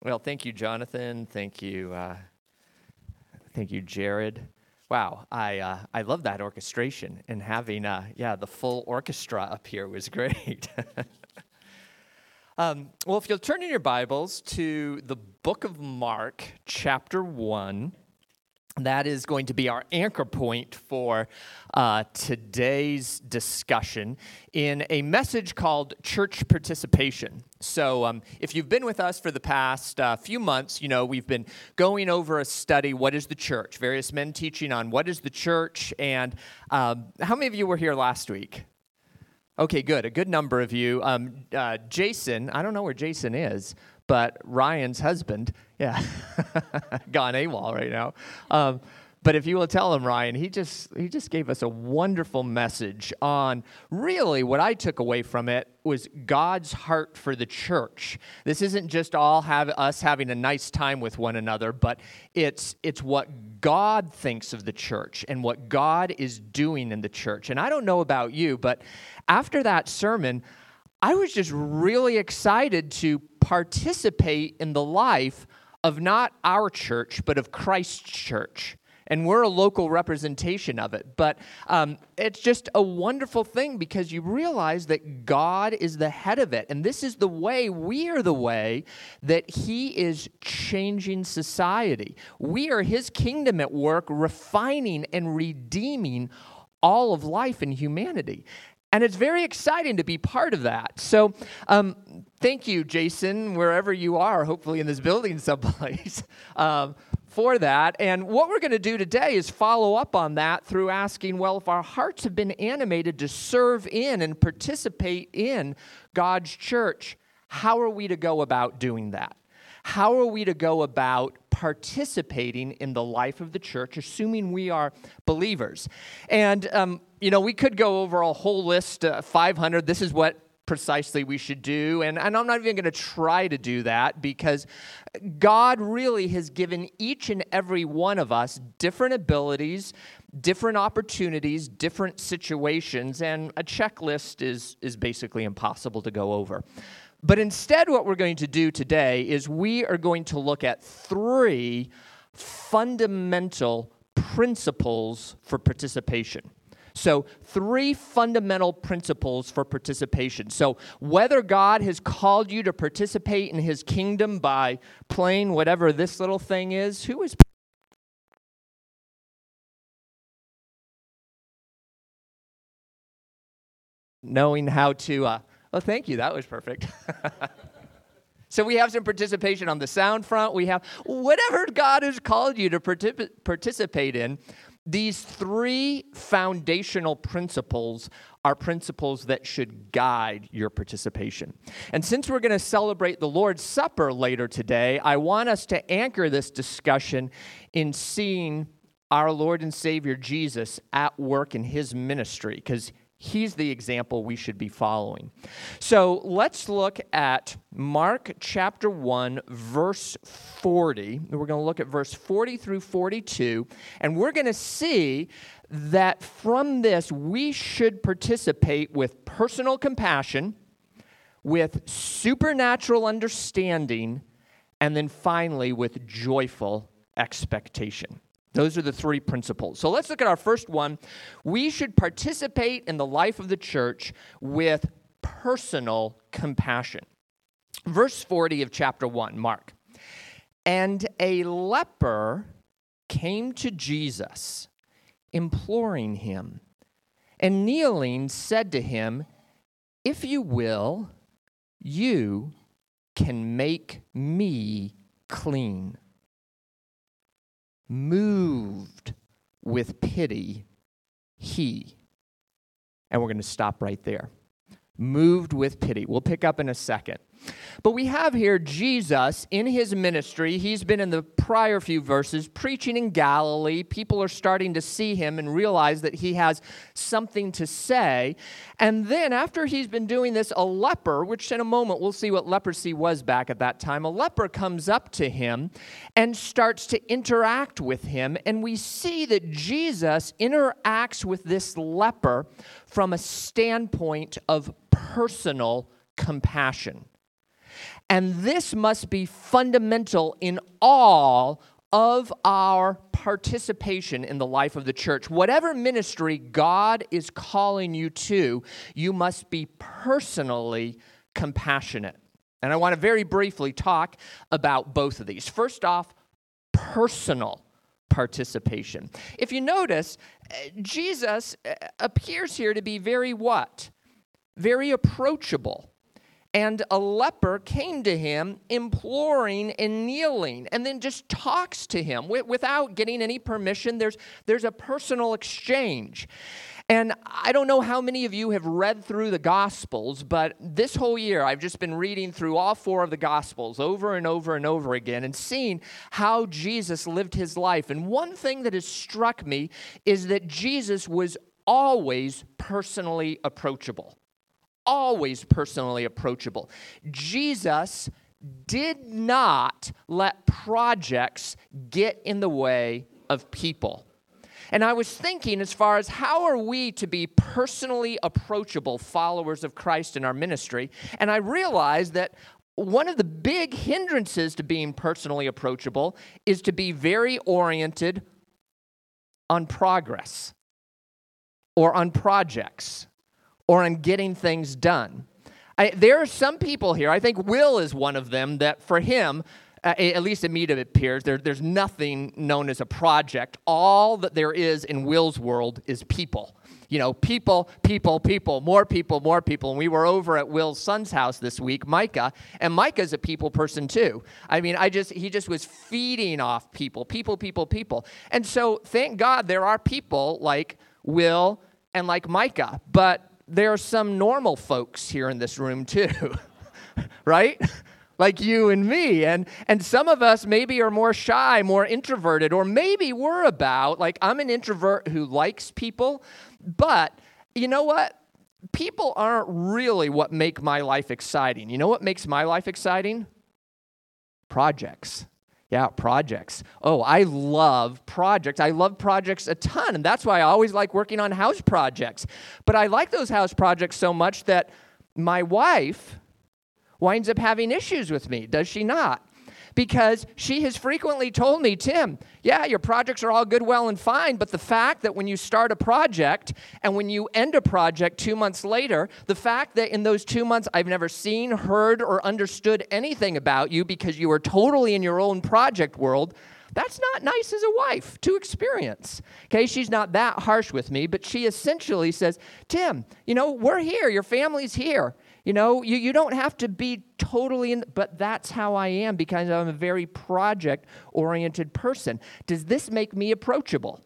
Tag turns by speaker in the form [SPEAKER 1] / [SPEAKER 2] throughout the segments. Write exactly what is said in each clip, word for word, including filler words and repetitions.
[SPEAKER 1] Well, thank you, Jonathan. Thank you, uh, thank you, Jared. Wow, I uh, I love that orchestration, and having uh, yeah the full orchestra up here was great. um, well, if you'll turn in your Bibles to the book of Mark, chapter one. That is going to be our anchor point for uh, today's discussion in a message called Church Participation. So um, if you've been with us for the past uh, few months, you know, we've been going over a study, What is the Church? Various men teaching on what is the church, and um, how many of you were here last week? Okay, good. A good number of you. Um, uh, Jason, I don't know where Jason is, but Ryan's husband, yeah, gone AWOL right now. Um, but if you will tell him, Ryan, he just he just gave us a wonderful message on really what I took away from it was God's heart for the church. This isn't just all have us having a nice time with one another, but it's it's what God thinks of the church and what God is doing in the church. And I don't know about you, but after that sermon, I was just really excited to participate in the life of not our church, but of Christ's church. And we're a local representation of it. But um, it's just a wonderful thing because you realize that God is the head of it. And this is the way, we are the way that He is changing society. We are His kingdom at work, refining and redeeming all of life and humanity. And it's very exciting to be part of that. So um, thank you, Jason, wherever you are, hopefully in this building someplace, um, for that. And what we're going to do today is follow up on that through asking, well, if our hearts have been animated to serve in and participate in God's church, how are we to go about doing that? How are we to go about participating in the life of the church, assuming we are believers? And, um, you know, we could go over a whole list, uh, five hundred. This is what precisely we should do. And, and I'm not even going to try to do that because God really has given each and every one of us different abilities, different opportunities, different situations, and a checklist is, is basically impossible to go over. But instead, what we're going to do today is we are going to look at three fundamental principles for participation. So, three fundamental principles for participation. So, whether God has called you to participate in His kingdom by playing whatever this little thing is, who is knowing how to... Uh, Oh, thank you. That was perfect. So we have some participation on the sound front. We have whatever God has called you to particip- participate in. These three foundational principles are principles that should guide your participation. And since we're going to celebrate the Lord's Supper later today, I want us to anchor this discussion in seeing our Lord and Savior Jesus at work in His ministry, because He's the example we should be following. So let's look at Mark chapter one, verse forty. We're going to look at verse forty through forty-two, and we're going to see that from this we should participate with personal compassion, with supernatural understanding, and then finally with joyful expectation. Those are the three principles. So let's look at our first one. We should participate in the life of the church with personal compassion. Verse forty of chapter one, Mark. And a leper came to Jesus, imploring Him, and kneeling said to Him, "If you will, you can make me clean." Moved with pity, he. And we're going to stop right there. Moved with pity. We'll pick up in a second. But we have here Jesus in His ministry. He's been in the prior few verses preaching in Galilee. People are starting to see Him and realize that He has something to say. And then after He's been doing this, a leper, which in a moment we'll see what leprosy was back at that time, a leper comes up to Him and starts to interact with Him. And we see that Jesus interacts with this leper from a standpoint of personal compassion. And this must be fundamental in all of our participation in the life of the church. Whatever ministry God is calling you to, you must be personally compassionate. And I want to very briefly talk about both of these. First off, personal participation. If you notice, Jesus appears here to be very what? Very approachable. And a leper came to him imploring and kneeling, and then just talks to him without getting any permission. There's, there's a personal exchange. And I don't know how many of you have read through the Gospels, but this whole year I've just been reading through all four of the Gospels over and over and over again and seeing how Jesus lived his life. And one thing that has struck me is that Jesus was always personally approachable. Always personally approachable. Jesus did not let projects get in the way of people. And I was thinking as far as how are we to be personally approachable followers of Christ in our ministry, and I realized that one of the big hindrances to being personally approachable is to be very oriented on progress or on projects or on getting things done. I, there are some people here, I think Will is one of them, that for him, uh, at least at Meet it appears, there, there's nothing known as a project. All that there is in Will's world is people. You know, people, people, people, more people, more people. And we were over at Will's son's house this week, Micah, and Micah's a people person too. I mean, I just he just was feeding off people, people, people, people. And so thank God there are people like Will and like Micah, but there are some normal folks here in this room too, right? Like you and me. And, and some of us maybe are more shy, more introverted, or maybe we're about, like I'm an introvert who likes people, but you know what? People aren't really what make my life exciting. You know what makes my life exciting? Projects. Yeah, projects. Oh, I love projects. I love projects a ton, and that's why I always like working on house projects. But I like those house projects so much that my wife winds up having issues with me, does she not? Because she has frequently told me, Tim, yeah, your projects are all good, well, and fine, but the fact that when you start a project and when you end a project two months later, the fact that in those two months I've never seen, heard, or understood anything about you because you were totally in your own project world, that's not nice as a wife to experience. Okay, she's not that harsh with me, but she essentially says, Tim, you know, we're here, your family's here. You know, you, you don't have to be totally in, but that's how I am because I'm a very project-oriented person. Does this make me approachable?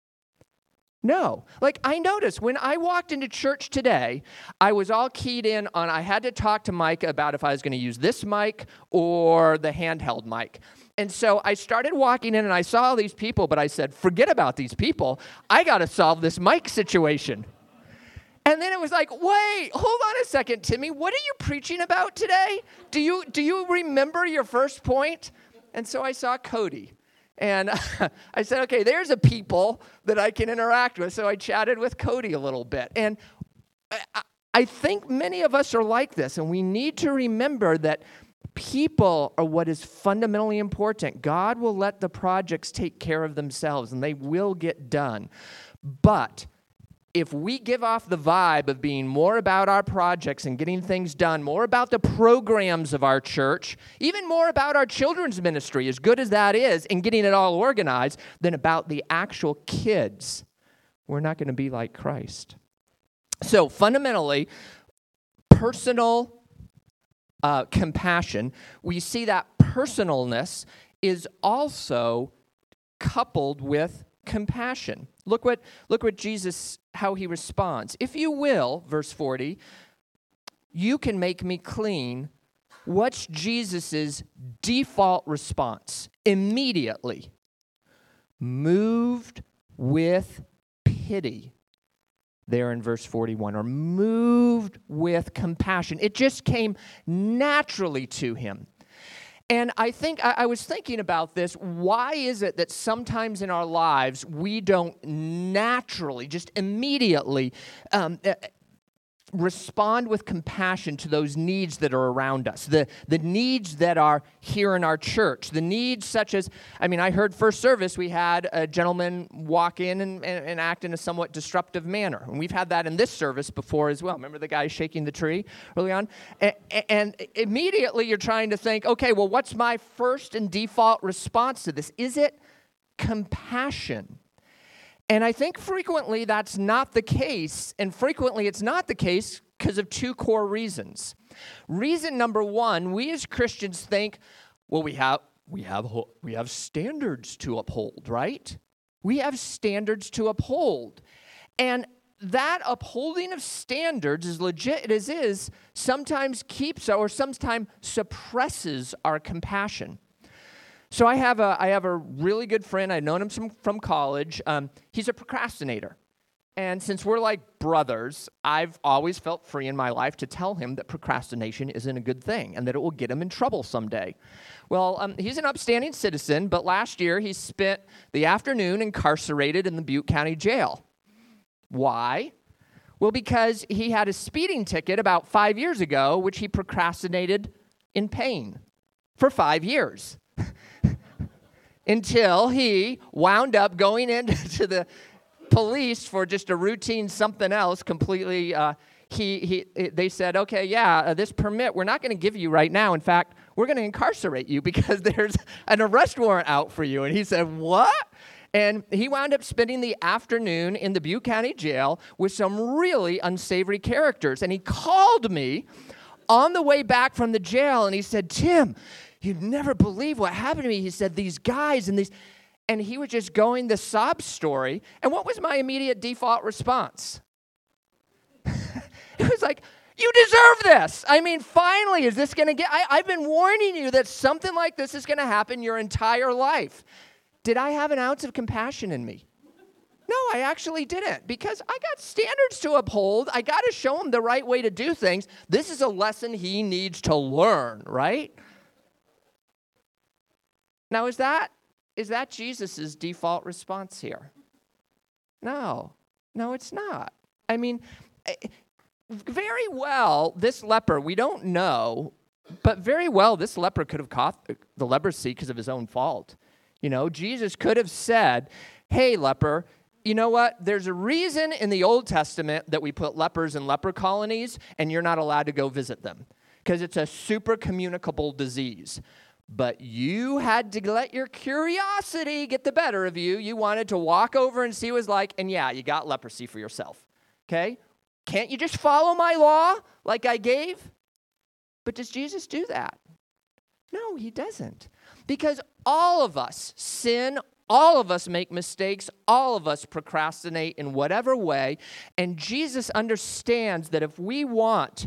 [SPEAKER 1] No. Like I noticed when I walked into church today, I was all keyed in on, I had to talk to Mike about if I was going to use this mic or the handheld mic. And so I started walking in and I saw all these people, but I said, forget about these people. I got to solve this mic situation. And then it was like, wait, hold on a second, Timmy. What are you preaching about today? Do you do you remember your first point? And so I saw Cody. And I said, okay, there's a people that I can interact with. So I chatted with Cody a little bit. And I, I think many of us are like this. And we need to remember that people are what is fundamentally important. God will let the projects take care of themselves, and they will get done. But if we give off the vibe of being more about our projects and getting things done, more about the programs of our church, even more about our children's ministry, as good as that is, and getting it all organized, than about the actual kids, we're not going to be like Christ. So fundamentally, personal uh, compassion, we see that personalness is also coupled with compassion. Look what look what Jesus, how he responds. If you will, verse forty, you can make me clean. What's Jesus's default response? Immediately, moved with pity. There in verse forty-one, or moved with compassion. It just came naturally to him. And I think, I, I was thinking about this, why is it that sometimes in our lives we don't naturally, just immediately um, respond with compassion to those needs that are around us, the, the needs that are here in our church, the needs such as, I mean, I heard first service, we had a gentleman walk in and, and, and act in a somewhat disruptive manner. And we've had that in this service before as well. Remember the guy shaking the tree early on? And, and immediately you're trying to think, okay, well, what's my first and default response to this? Is it compassion? And I think frequently that's not the case, and frequently it's not the case because of two core reasons. Reason number one, we as Christians think, well, we have we have we have standards to uphold, right? We have standards to uphold. And that upholding of standards, as legit as is, sometimes keeps or sometimes suppresses our compassion. So I have a I have a really good friend. I've known him from, from college. Um, he's a procrastinator. And since we're like brothers, I've always felt free in my life to tell him that procrastination isn't a good thing and that it will get him in trouble someday. Well, um, he's an upstanding citizen, but last year he spent the afternoon incarcerated in the Butte County Jail. Why? Well, because he had a speeding ticket about five years ago, which he procrastinated in paying for five years. Until he wound up going into the police for just a routine something else completely. Uh, he, he, they said, okay, yeah, uh, this permit, we're not going to give you right now. In fact, we're going to incarcerate you because there's an arrest warrant out for you. And he said, what? And he wound up spending the afternoon in the Butte County Jail with some really unsavory characters. And he called me on the way back from the jail, and he said, Tim, you'd never believe what happened to me. He said, these guys and these, and he was just going the sob story. And what was my immediate default response? It was like, you deserve this. I mean, finally, is this going to get, I, I've been warning you that something like this is going to happen your entire life. Did I have an ounce of compassion in me? No, I actually didn't, because I got standards to uphold. I got to show him the right way to do things. This is a lesson he needs to learn, right? Now, is that is that Jesus' default response here? No. No, it's not. I mean, very well, this leper, we don't know, but very well, this leper could have caught the leprosy because of his own fault. You know, Jesus could have said, hey, leper, you know what? There's a reason in the Old Testament that we put lepers in leper colonies, and you're not allowed to go visit them because it's a super communicable disease. But you had to let your curiosity get the better of you. You wanted to walk over and see what it was like, and yeah, you got leprosy for yourself, okay? Can't you just follow my law like I gave? But does Jesus do that? No, he doesn't. Because all of us sin, all of us make mistakes, all of us procrastinate in whatever way, and Jesus understands that if we want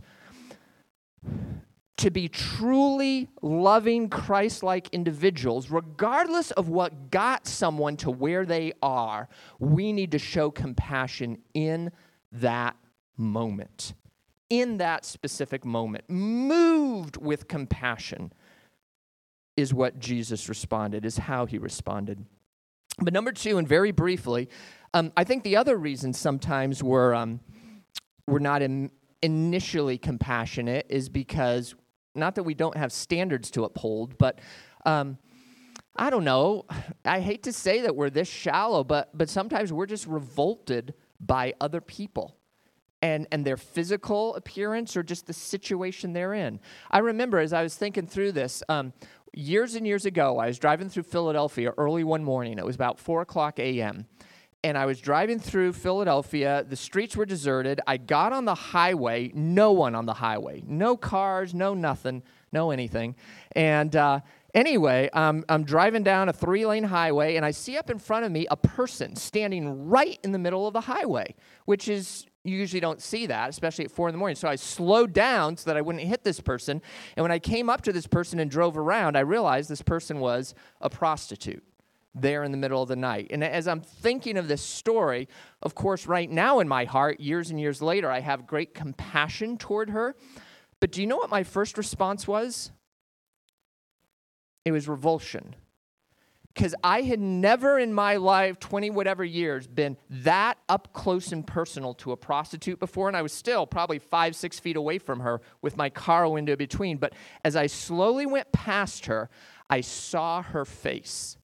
[SPEAKER 1] to be truly loving Christ-like individuals, regardless of what got someone to where they are, we need to show compassion in that moment, in that specific moment. Moved with compassion is what Jesus responded, is how he responded. But number two, and very briefly, um, I think the other reason sometimes we're, um, we're not in, initially compassionate is because, not that we don't have standards to uphold, but um, I don't know. I hate to say that we're this shallow, but but sometimes we're just revolted by other people and, and their physical appearance or just the situation they're in. I remember as I was thinking through this, um, years and years ago, I was driving through Philadelphia early one morning. It was about four o'clock a.m., and I was driving through Philadelphia. The streets were deserted. I got on the highway. No one on the highway. No cars, no nothing, no anything. And uh, anyway, um, I'm driving down a three-lane highway, and I see up in front of me a person standing right in the middle of the highway, which is, you usually don't see that, especially at four in the morning. So I slowed down so that I wouldn't hit this person. And when I came up to this person and drove around, I realized this person was a prostitute there in the middle of the night. And as I'm thinking of this story, of course, right now in my heart, years and years later, I have great compassion toward her. But do you know what my first response was? It was revulsion. because I had never in my life, twenty whatever years, been that up close and personal to a prostitute before, and I was still probably five, six feet away from her with my car window between. But as I slowly went past her, I saw her face,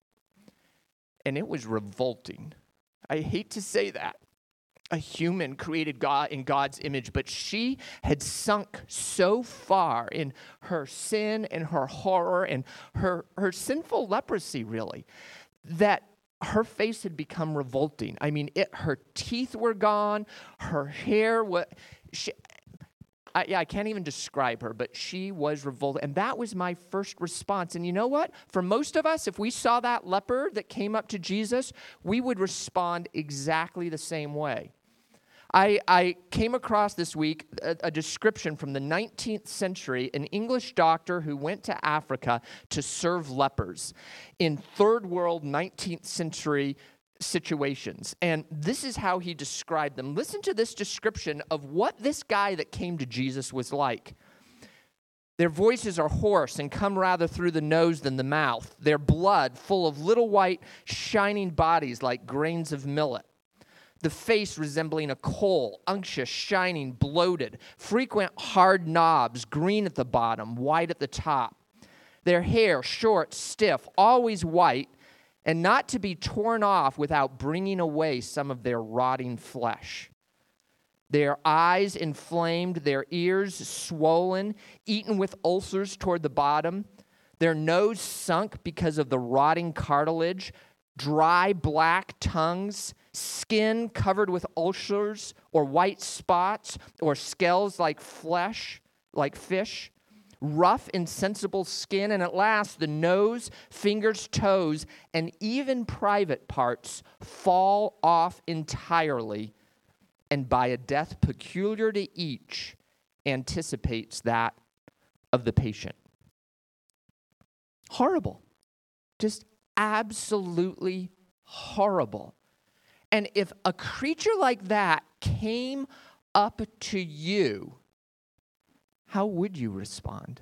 [SPEAKER 1] and it was revolting. I hate to say that. A human created God in God's image, but she had sunk so far in her sin and her horror and her, her sinful leprosy, really, that her face had become revolting. I mean, it, her teeth were gone, her hair was... She, I, yeah, I can't even describe her, but she was revolted. And that was my first response. And you know what? For most of us, if we saw that leper that came up to Jesus, we would respond exactly the same way. I, I came across this week a, a description from the nineteenth century, an English doctor who went to Africa to serve lepers in third world nineteenth century situations. And this is how he described them. Listen to this description of what this guy that came to Jesus was like. Their voices are hoarse and come rather through the nose than the mouth. Their blood full of little white shining bodies like grains of millet. The face resembling a coal, unctuous, shining, bloated, frequent hard knobs, green at the bottom, white at the top. Their hair short, stiff, always white, and not to be torn off without bringing away some of their rotting flesh. Their eyes inflamed, their ears swollen, eaten with ulcers toward the bottom, their nose sunk because of the rotting cartilage, dry black tongues, skin covered with ulcers or white spots or scales like flesh, like fish, rough, insensible skin, and at last the nose, fingers, toes, and even private parts fall off entirely, and by a death peculiar to each, anticipates that of the patient. Horrible. Just absolutely horrible. And if a creature like that came up to you, how would you respond?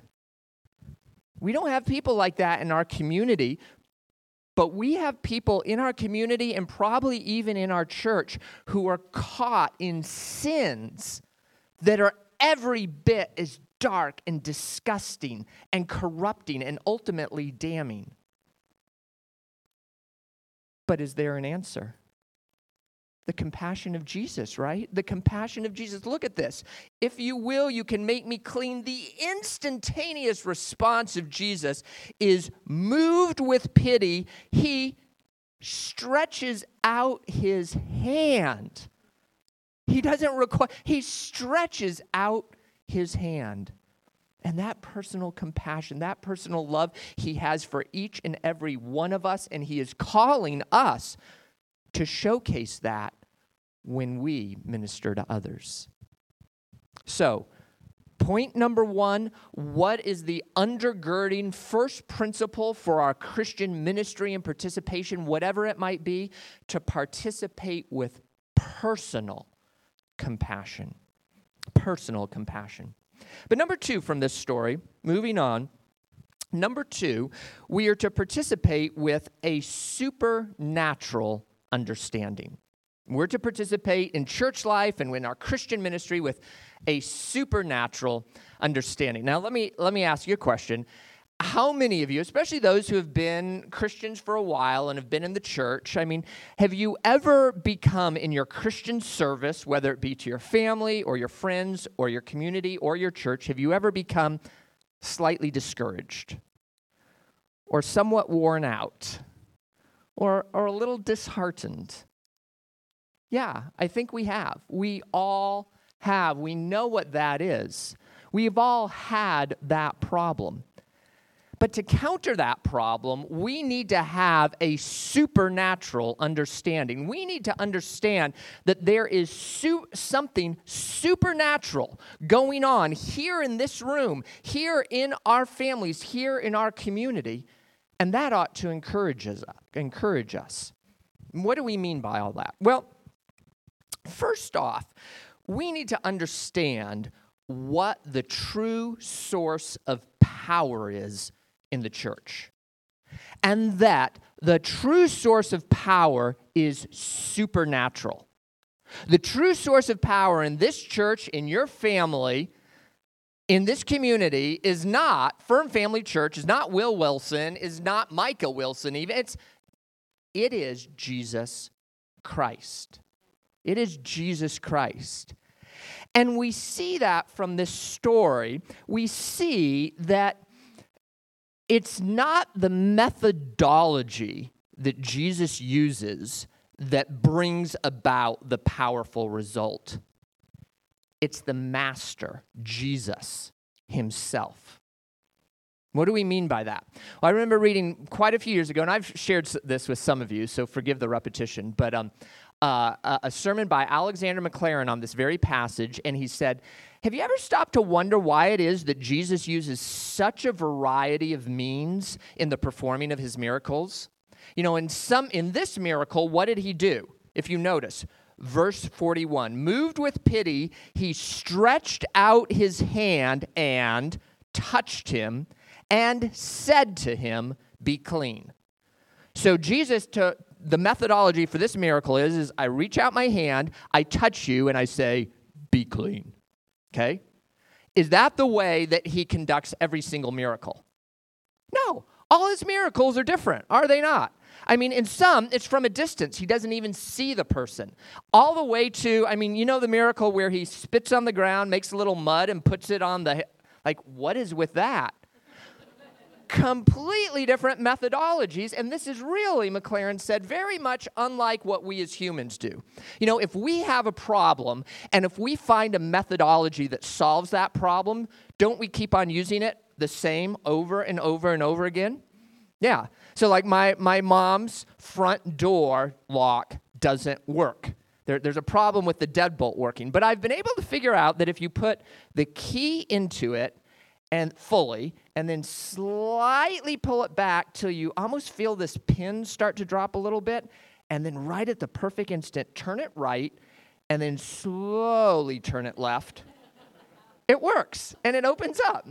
[SPEAKER 1] We don't have people like that in our community, but we have people in our community and probably even in our church who are caught in sins that are every bit as dark and disgusting and corrupting and ultimately damning. But is there an answer? The compassion of Jesus, right? The compassion of Jesus. Look at this. If you will, you can make me clean. The instantaneous response of Jesus is moved with pity. He stretches out his hand. He doesn't require, he stretches out his hand. And that personal compassion, that personal love he has for each and every one of us, and he is calling us to showcase that when we minister to others. So, point number one, what is the undergirding first principle for our Christian ministry and participation, whatever it might be, to participate with personal compassion. Personal compassion. But number two from this story, moving on, number two, we are to participate with a supernatural understanding. We're to participate in church life and in our Christian ministry with a supernatural understanding. Now, let me let me ask you a question. How many of you, especially those who have been Christians for a while and have been in the church, I mean, have you ever become in your Christian service, whether it be to your family or your friends or your community or your church, have you ever become slightly discouraged or somewhat worn out or, or a little disheartened? Yeah, I think we have. We all have. We know what that is. We've all had that problem. But to counter that problem, we need to have a supernatural understanding. We need to understand that there is su- something supernatural going on here in this room, here in our families, here in our community, and that ought to encourage us. Encourage us. What do we mean by all that? Well, first off, we need to understand what the true source of power is in the church. And that the true source of power is supernatural. The true source of power in this church, in your family, in this community is not Firm Family Church, is not Will Wilson, is not Micah Wilson even. It's, it is Jesus Christ. It is Jesus Christ. And we see that from this story. We see that it's not the methodology that Jesus uses that brings about the powerful result. It's the master, Jesus himself. What do we mean by that? Well, I remember reading quite a few years ago, and I've shared this with some of you, so forgive the repetition, but um, uh, a sermon by Alexander McLaren on this very passage, and he said, have you ever stopped to wonder why it is that Jesus uses such a variety of means in the performing of his miracles? You know, in some in this miracle, what did he do? If you notice, verse forty-one, moved with pity, he stretched out his hand and touched him and said to him, be clean. So Jesus, to, the methodology for this miracle is, is I reach out my hand, I touch you, and I say, be clean. Okay? Is that the way that he conducts every single miracle? No. All his miracles are different, are they not? I mean, in some, it's from a distance. He doesn't even see the person. All the way to, I mean, you know the miracle where he spits on the ground, makes a little mud, and puts it on the, like, what is with that? Completely different methodologies, and this is really, McLaren said, very much unlike what we as humans do. You know, if we have a problem, and if we find a methodology that solves that problem, don't we keep on using it the same over and over and over again? Yeah. So like my, my mom's front door lock doesn't work. There, there's a problem with the deadbolt working. But I've been able to figure out that if you put the key into it and fully, and then slightly pull it back till you almost feel this pin start to drop a little bit, and then right at the perfect instant, turn it right, and then slowly turn it left, it works, and it opens up.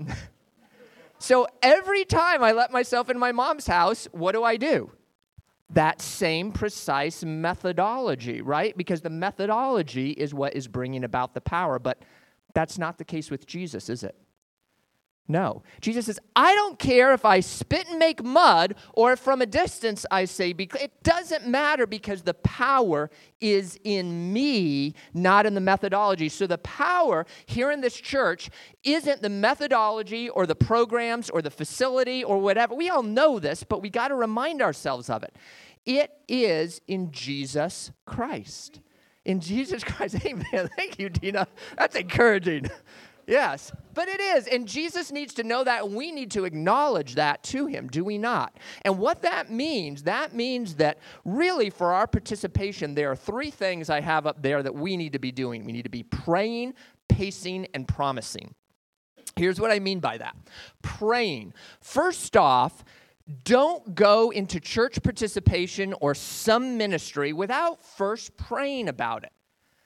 [SPEAKER 1] So every time I let myself in my mom's house, what do I do? That same precise methodology, right? Because the methodology is what is bringing about the power. But that's not the case with Jesus, is it? No. Jesus says, I don't care if I spit and make mud or if from a distance I say, it doesn't matter because the power is in me, not in the methodology. So the power here in this church isn't the methodology or the programs or the facility or whatever. We all know this, but we got to remind ourselves of it. It is in Jesus Christ. In Jesus Christ. Amen. Thank you, Dina. That's encouraging. Yes, but it is, and Jesus needs to know that, and we need to acknowledge that to him, do we not? And what that means, that means that really for our participation, there are three things I have up there that we need to be doing. We need to be praying, pacing, and promising. Here's what I mean by that. Praying. First off, don't go into church participation or some ministry without first praying about it.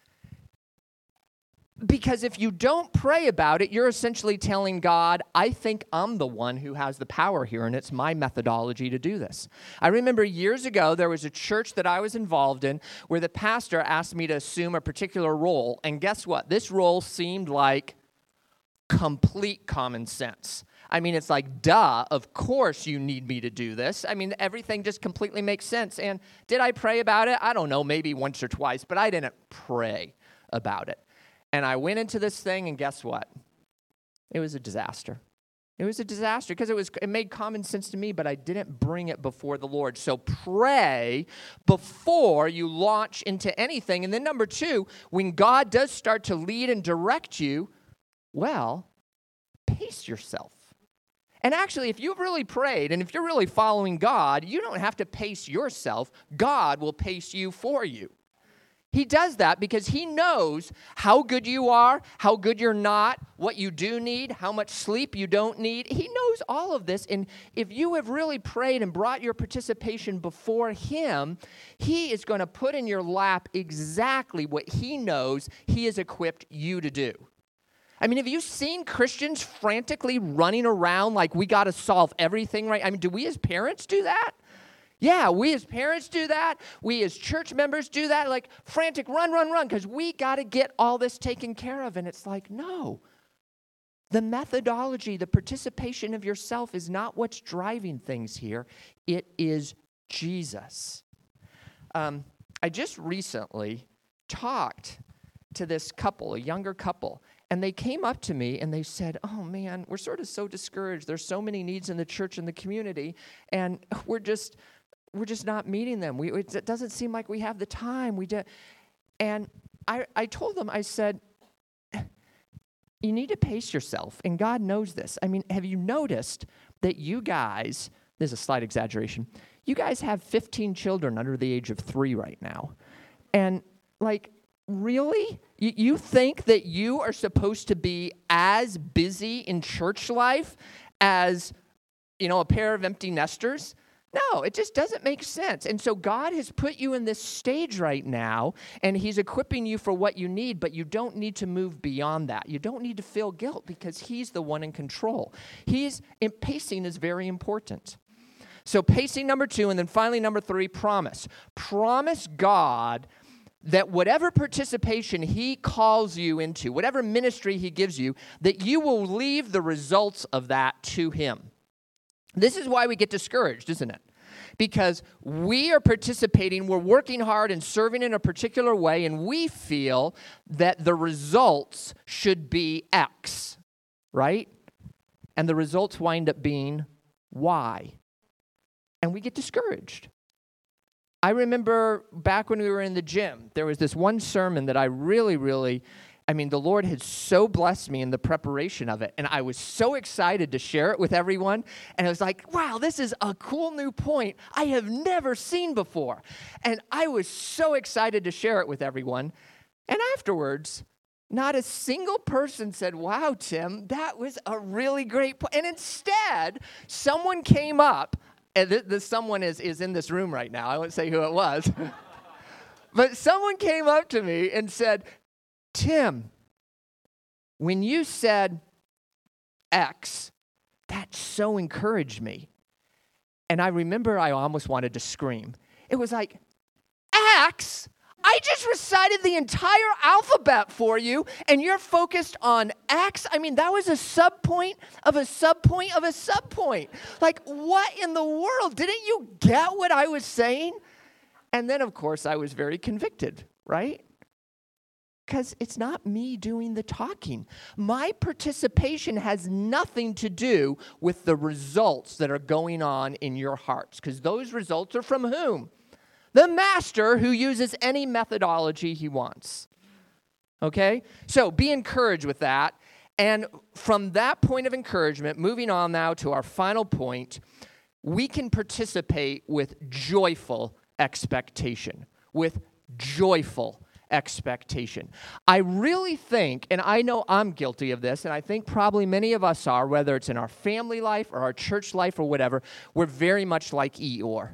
[SPEAKER 1] Because if you don't pray about it, you're essentially telling God, I think I'm the one who has the power here, and it's my methodology to do this. I remember years ago, there was a church that I was involved in where the pastor asked me to assume a particular role, and guess what? This role seemed like complete common sense. I mean, it's like, duh, of course you need me to do this. I mean, everything just completely makes sense. And did I pray about it? I don't know, maybe once or twice, but I didn't pray about it. And I went into this thing, and guess what? It was a disaster. It was a disaster because it was it made common sense to me, but I didn't bring it before the Lord. So pray before you launch into anything. And then number two, when God does start to lead and direct you, well, pace yourself. And actually, if you've really prayed and if you're really following God, you don't have to pace yourself. God will pace you for you. He does that because he knows how good you are, how good you're not, what you do need, how much sleep you don't need. He knows all of this. And if you have really prayed and brought your participation before him, he is going to put in your lap exactly what he knows he has equipped you to do. I mean, have you seen Christians frantically running around like we got to solve everything right? I mean, do we as parents do that? Yeah, we as parents do that. We as church members do that, like frantic, run, run, run, because we got to get all this taken care of. And it's like, no. The methodology, the participation of yourself is not what's driving things here. It is Jesus. Um, I just recently talked to this couple, a younger couple, and they came up to me and they said, oh man, we're sort of so discouraged. There's so many needs in the church and the community, and we're just we're just not meeting them. We, it doesn't seem like we have the time. We do. And I, I told them, I said, you need to pace yourself, and God knows this. I mean, have you noticed that you guys, there's a slight exaggeration, you guys have fifteen children under the age of three right now. And like, really? You, you think that you are supposed to be as busy in church life as, you know, a pair of empty nesters? No, it just doesn't make sense. And so God has put you in this stage right now, and he's equipping you for what you need, but you don't need to move beyond that. You don't need to feel guilt because he's the one in control. He's, and pacing is very important. So pacing number two, and then finally number three, promise. Promise God that whatever participation he calls you into, whatever ministry he gives you, that you will leave the results of that to him. This is why we get discouraged, isn't it? Because we are participating, we're working hard and serving in a particular way, and we feel that the results should be X, right? And the results wind up being Y. And we get discouraged. I remember back when we were in the gym, there was this one sermon that I really, really, I mean, the Lord had so blessed me in the preparation of it, and I was so excited to share it with everyone, and I was like, wow, this is a cool new point I have never seen before. And I was so excited to share it with everyone, and afterwards, not a single person said, wow, Tim, that was a really great point. And instead, someone came up, and th- this someone is, is in this room right now. I won't say who it was. But someone came up to me and said, Tim, when you said X, that so encouraged me. And I remember I almost wanted to scream. It was like, X? I just recited the entire alphabet for you, and you're focused on X? I mean, that was a subpoint of a subpoint of a subpoint. Like, what in the world? Didn't you get what I was saying? And then, of course, I was very convicted, right? Because it's not me doing the talking. My participation has nothing to do with the results that are going on in your hearts, because those results are from whom? The master, who uses any methodology he wants. Okay? So be encouraged with that. And from that point of encouragement, moving on now to our final point, we can participate with joyful expectation. With joyful expectation. I really think, and I know I'm guilty of this, and I think probably many of us are, whether it's in our family life or our church life or whatever, we're very much like Eeyore.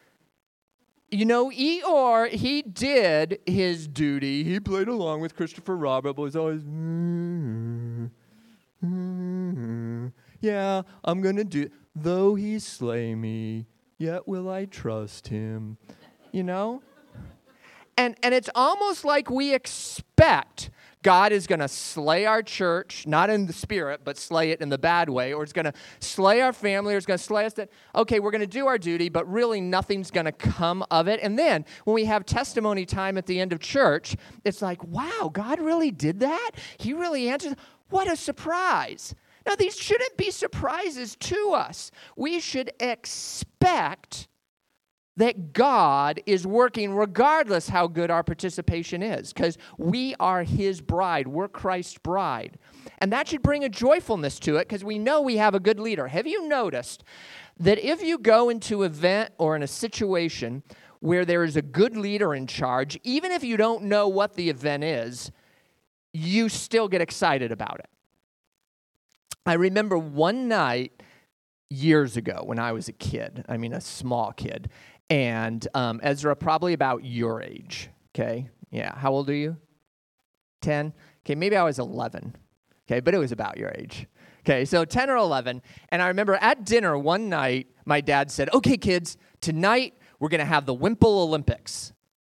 [SPEAKER 1] You know, Eeyore, he did his duty. He played along with Christopher Robin, but was always, mm, mm, yeah, I'm going to do, though he slay me, yet will I trust him. You know? And and it's almost like we expect God is going to slay our church, not in the spirit, but slay it in the bad way, or it's going to slay our family, or it's going to slay us. That, okay, we're going to do our duty, but really nothing's going to come of it. And then when we have testimony time at the end of church, it's like, wow, God really did that? He really answered? What a surprise. Now, these shouldn't be surprises to us. We should expect that God is working regardless how good our participation is, because we are his bride. We're Christ's bride. And that should bring a joyfulness to it, because we know we have a good leader. Have you noticed that if you go into an event or in a situation where there is a good leader in charge, even if you don't know what the event is, you still get excited about it? I remember one night years ago when I was a kid, I mean a small kid, and um, Ezra, probably about your age, okay? Yeah, how old are you? ten? Okay, maybe I was eleven, okay, but it was about your age. Okay, so ten or eleven, and I remember at dinner one night, my dad said, okay, kids, tonight we're going to have the Wimple Olympics.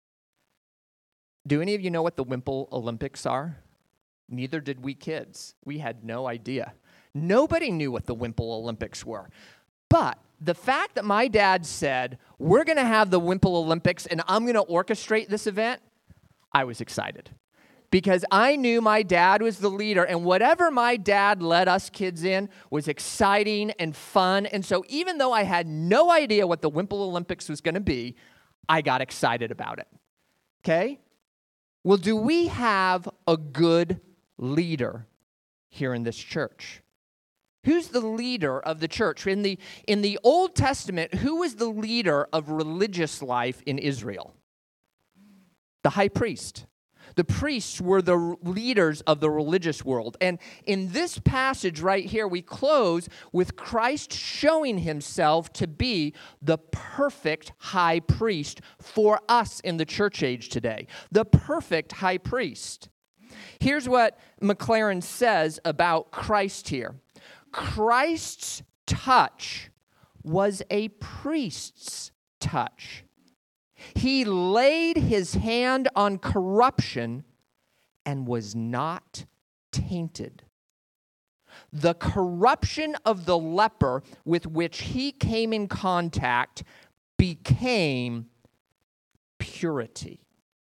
[SPEAKER 1] Do any of you know what the Wimple Olympics are? Neither did we kids. We had no idea. Nobody knew what the Wimple Olympics were. But the fact that my dad said, we're going to have the Wimple Olympics and I'm going to orchestrate this event, I was excited. Because I knew my dad was the leader, and whatever my dad led us kids in was exciting and fun. And so even though I had no idea what the Wimple Olympics was going to be, I got excited about it. Okay? Well, do we have a good leader here in this church? Who's the leader of the church? In the, in the Old Testament, who was the leader of religious life in Israel? The high priest. The priests were the leaders of the religious world. And in this passage right here, we close with Christ showing himself to be the perfect high priest for us in the church age today. The perfect high priest. Here's what McLaren says about Christ here. Christ's touch was a priest's touch. He laid his hand on corruption and was not tainted. The corruption of the leper with which he came in contact became purity.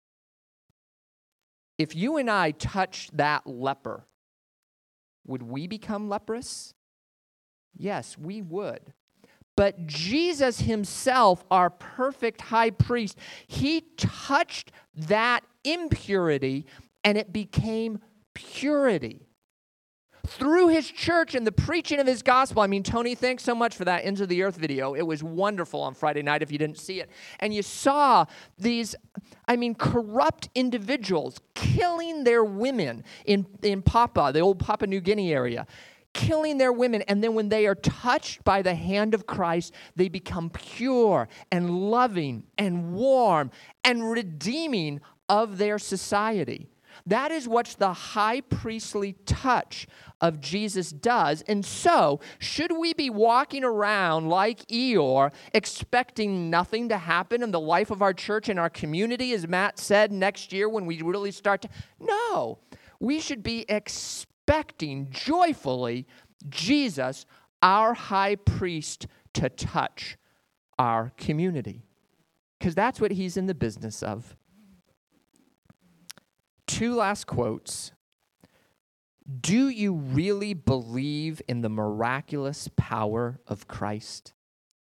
[SPEAKER 1] If you and I touched that leper, would we become leprous? Yes, we would. But Jesus himself, our perfect high priest, he touched that impurity and it became purity. Through his church and the preaching of his gospel. I mean, Tony, thanks so much for that Ends of the Earth video. It was wonderful on Friday night if you didn't see it. And you saw these, I mean, corrupt individuals killing their women in, in Papua, the old Papua New Guinea area. Killing their women, and then when they are touched by the hand of Christ, they become pure and loving and warm and redeeming of their society. That is what the high priestly touch of Jesus does. And so, should we be walking around like Eeyore, expecting nothing to happen in the life of our church and our community, as Matt said, next year when we really start to? No. We should be expecting expecting joyfully Jesus, our high priest, to touch our community. Because that's what he's in the business of. Two last quotes. Do you really believe in the miraculous power of Christ?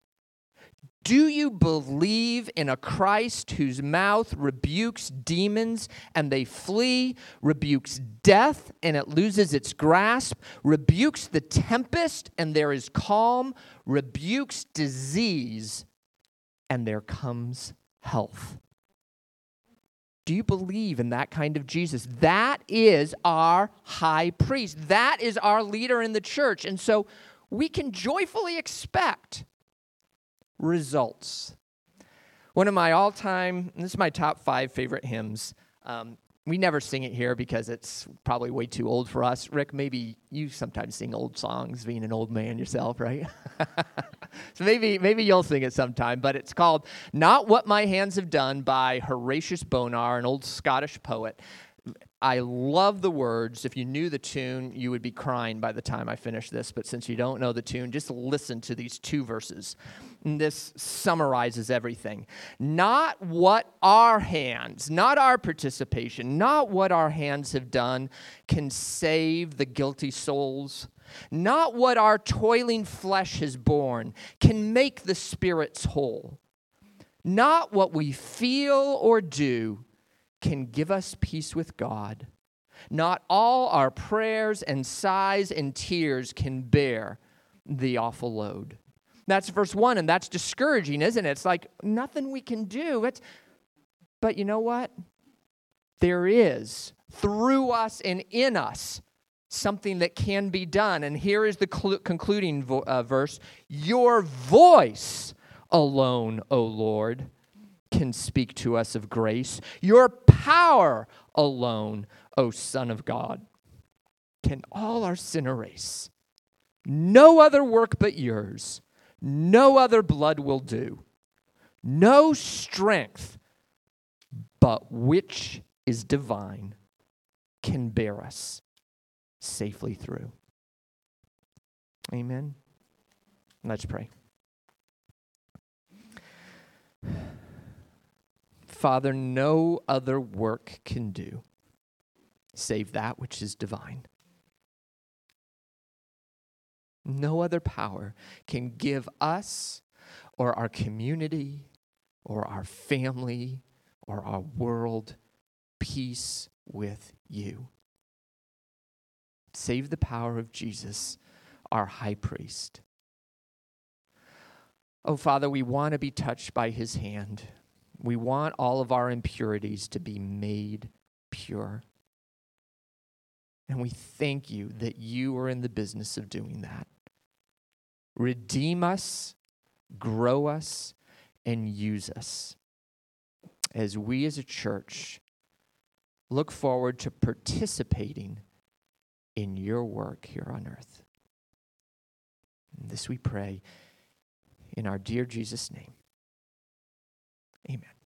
[SPEAKER 1] Do you believe in a Christ whose mouth rebukes demons and they flee, rebukes death and it loses its grasp, rebukes the tempest and there is calm, rebukes disease and there comes health? Do you believe in that kind of Jesus? That is our high priest. That is our leader in the church. And so we can joyfully expect results. One of my all-time, this is my top five favorite hymns. Um, we never sing it here because it's probably way too old for us. Rick, maybe you sometimes sing old songs, being an old man yourself, right? So maybe maybe you'll sing it sometime, but it's called Not What My Hands Have Done by Horatius Bonar, an old Scottish poet. I love the words. If you knew the tune, you would be crying by the time I finish this. But since you don't know the tune, just listen to these two verses. And this summarizes everything. Not what our hands, not our participation, not what our hands have done can save the guilty souls. Not what our toiling flesh has borne can make the spirits whole. Not what we feel or do can give us peace with God. Not all our prayers and sighs and tears can bear the awful load. That's verse one, and that's discouraging, isn't it? It's like nothing we can do. It's, but you know what? There is, through us and in us, something that can be done. And here is the cl- concluding vo- uh, verse. Your voice alone, O Lord, can speak to us of grace. Your power alone, O Son of God, can all our sin erase. No other work but yours, No other blood will do. No strength but which is divine can bear us safely through. Amen. Let's pray. Father, no other work can do save that which is divine. No other power can give us or our community or our family or our world peace with you. Save the power of Jesus, our high priest. Oh, Father, we want to be touched by his hand. We want all of our impurities to be made pure. And we thank you that you are in the business of doing that. Redeem us, grow us, and use us as we as a church look forward to participating in your work here on earth. And this we pray in our dear Jesus' name. Amen.